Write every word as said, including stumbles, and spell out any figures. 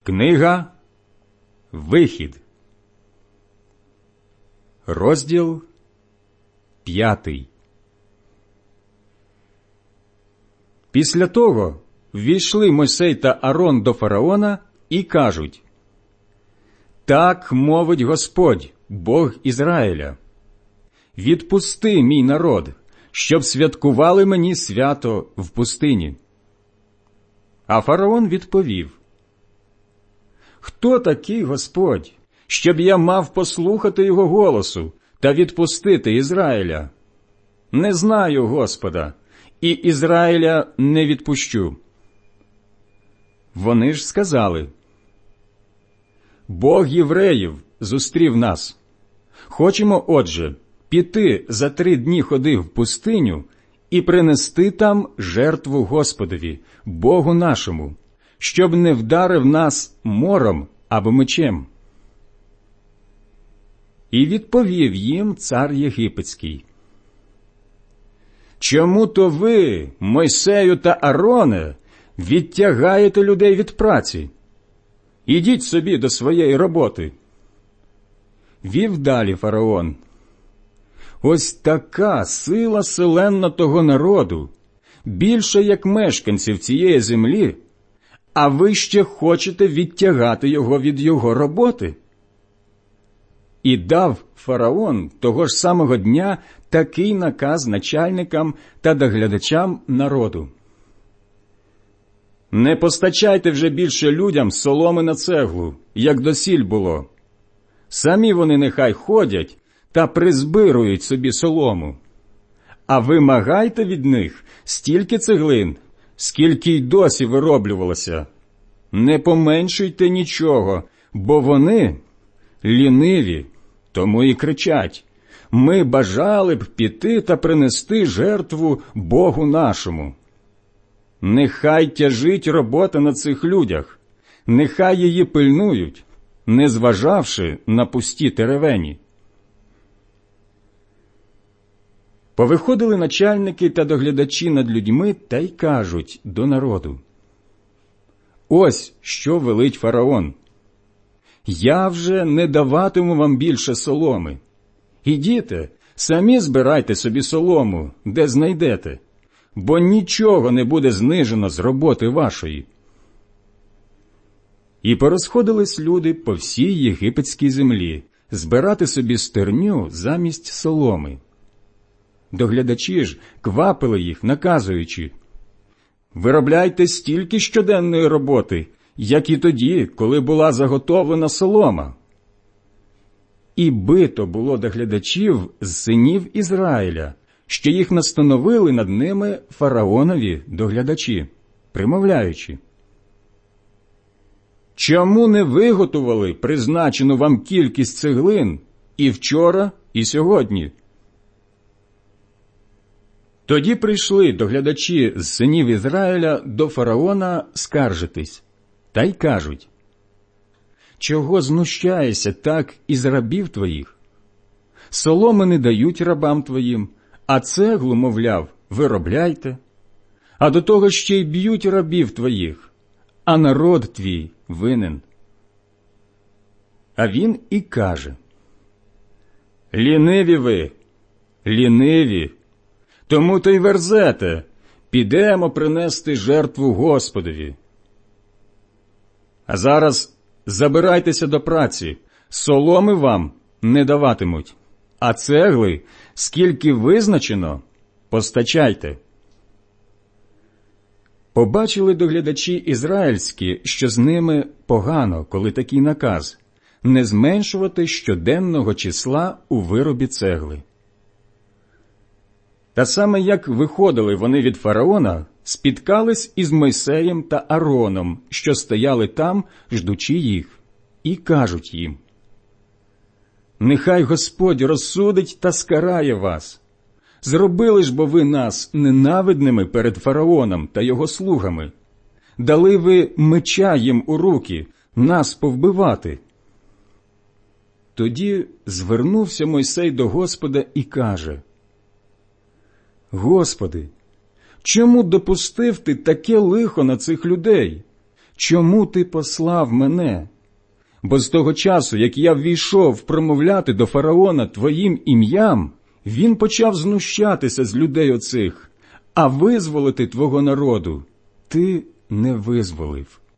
Книга Вихід, розділ п'ятий. Після того ввійшли Мойсей та Арон до фараона і кажуть: «Так мовить Господь, Бог Ізраїля: відпусти мій народ, щоб святкували мені свято в пустині». А фараон відповів: «Хто такий Господь, щоб я мав послухати його голосу та відпустити Ізраїля? Не знаю Господа, і Ізраїля не відпущу». Вони ж сказали: «Бог євреїв зустрів нас. Хочемо, отже, піти за три дні ходи в пустиню і принести там жертву Господові, Богу нашому, щоб не вдарив нас мором або мечем». І відповів їм цар єгипетський: «Чому то ви, Мойсею та Ароне, відтягаєте людей від праці? Ідіть собі до своєї роботи». Вів далі фараон: «Ось така сила селенна того народу, більше як мешканців цієї землі, а ви ще хочете відтягати його від його роботи?» І дав фараон того ж самого дня такий наказ начальникам та доглядачам народу: «Не постачайте вже більше людям соломи на цеглу, як досіль було. Самі вони нехай ходять та призбирують собі солому, а вимагайте від них стільки цеглин, скільки й досі вироблювалося. Не поменшуйте нічого, бо вони ліниві, тому і кричать: ми бажали б піти та принести жертву Богу нашому. Нехай тяжить робота на цих людях, нехай її пильнують, не зважавши на пусті теревені». Повиходили начальники та доглядачі над людьми та й кажуть до народу: «Ось що велить фараон: я вже не даватиму вам більше соломи. Ідіте, самі збирайте собі солому, де знайдете, бо нічого не буде знижено з роботи вашої». І порозходились люди по всій єгипетській землі збирати собі стерню замість соломи. Доглядачі ж квапили їх, наказуючи: «Виробляйте стільки щоденної роботи, як і тоді, коли була заготовлена солома». І бито було доглядачів з синів Ізраїля, що їх настановили над ними фараонові доглядачі, примовляючи: «Чому не виготовили призначену вам кількість цеглин і вчора, і сьогодні?» Тоді прийшли доглядачі з синів Ізраїля до фараона скаржитись, та й кажуть: «Чого знущаєшся так із рабів твоїх? Соломи не дають рабам твоїм, а цеглу, мовляв, виробляйте. А до того ще й б'ють рабів твоїх, а народ твій винен». А він і каже: «Ліниві ви, ліниві, тому то й верзете: підемо принести жертву Господові. А зараз забирайтеся до праці, соломи вам не даватимуть, а цегли, скільки визначено, постачайте». Побачили доглядачі ізраїльські, що з ними погано, коли такий наказ – не зменшувати щоденного числа у виробі цегли. Та саме як виходили вони від фараона, спіткались із Мойсеєм та Ароном, що стояли там, ждучи їх, і кажуть їм: «Нехай Господь розсудить та скарає вас. Зробили ж бо ви нас ненавидними перед фараоном та його слугами. Дали ви меча їм у руки, нас повбивати». Тоді звернувся Мойсей до Господа і каже: «Господи, чому допустив ти таке лихо на цих людей? чому ти послав мене? Бо з того часу, як я ввійшов промовляти до фараона твоїм ім'ям, він почав знущатися з людей оцих, а визволити твого народу ти не визволив.